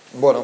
Bueno,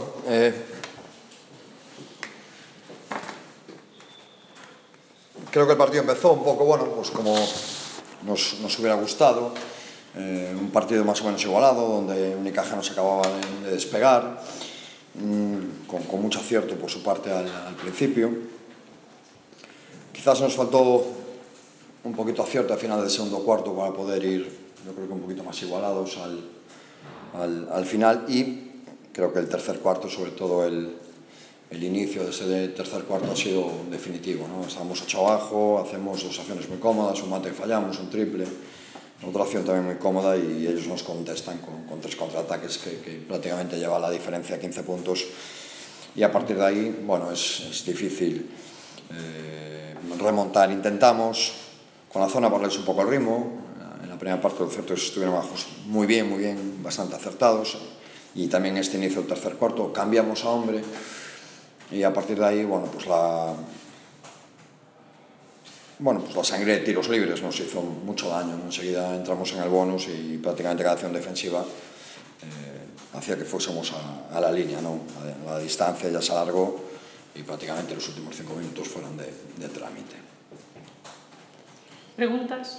creo que el partido empezó un poco, bueno, pues como nos hubiera gustado, un partido más o menos igualado, donde Unicaja no se acababa de despegar, con mucho acierto por su parte al principio. Quizás nos faltó un poquito acierto al final del segundo cuarto para poder ir, yo creo que un poquito más igualados al final, y creo que el tercer cuarto, sobre todo el inicio de ese tercer cuarto, ha sido definitivo, ¿no? Estábamos 8 abajo, hacemos dos acciones muy cómodas, un mate que fallamos, un triple, otra acción también muy cómoda, y ellos nos contestan con 3 contraataques que prácticamente lleva la diferencia a 15 puntos, y a partir de ahí, bueno, es difícil remontar. Intentamos con la zona ponerles un poco el ritmo. En la primera parte, lo cierto es que estuvieron bajos muy bien, bastante acertados, y también este inicio del tercer cuarto cambiamos a hombre, y a partir de ahí, bueno, pues la sangre de tiros libres nos hizo mucho daño, ¿no? Enseguida entramos en el bonus y prácticamente cada acción defensiva hacía que fuésemos a la línea, ¿no? La distancia ya se alargó y prácticamente los últimos 5 minutos fueron de trámite. ¿Preguntas?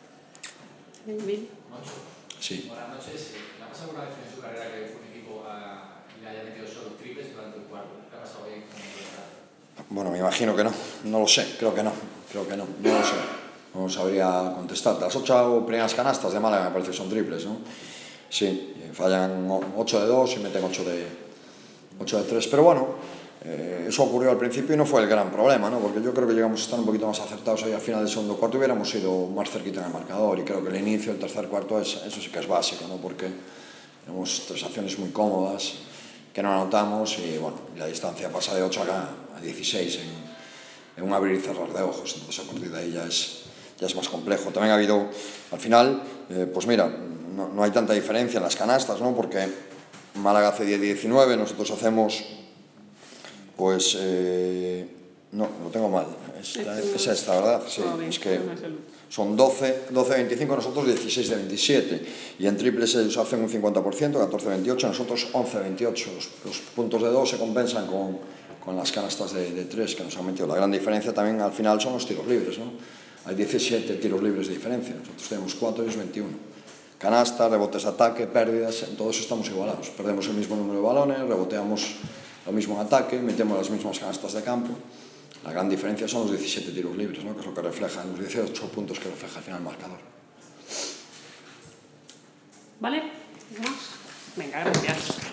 Sí. Buenas noches. ¿Le ha pasado alguna vez en su carrera que un equipo le haya metido solo triples durante un cuarto? ¿Le ha pasado bien? Bueno, me imagino que no. No lo sé, creo que no. No lo sé. No sabría contestarte. Las 8 primeras canastas de Málaga me parece que son triples, ¿no? Sí, fallan 8 de 2 y meten 8 de 3. Pero bueno, eso ocurrió al principio y no fue el gran problema, ¿no? Porque yo creo que llegamos a estar un poquito más acertados ahí al final del segundo cuarto y hubiéramos ido más cerquita en el marcador, y creo que el inicio del tercer cuarto eso sí que es básico, ¿no? Porque tenemos 3 acciones muy cómodas que no anotamos, y bueno, la distancia pasa de 8 a 16 en un abrir y cerrar de ojos. Entonces a partir de ahí ya es más complejo. También ha habido, al final, pues mira, no hay tanta diferencia en las canastas, ¿no? Porque Málaga hace 10-19, nosotros hacemos, pues, no, lo tengo mal, es esta, ¿verdad? Sí, es que son 12-25, nosotros 16-27, y en triples ellos hacen un 50%, 14-28, nosotros 11-28. Los puntos de 2 se compensan con las canastas de 3 que nos han metido. La gran diferencia también al final son los tiros libres, ¿no? Hay 17 tiros libres de diferencia, nosotros tenemos 4 y ellos 21. Canasta, rebotes, ataque, pérdidas, en todos estamos igualados. Perdemos el mismo número de balones, reboteamos lo mismo en ataque, metemos las mismas canastas de campo. La gran diferencia son los 17 tiros libres, ¿no? Que es lo que refleja, los 18 puntos que refleja al final el marcador. ¿Vale? ¿Más? Venga, gracias.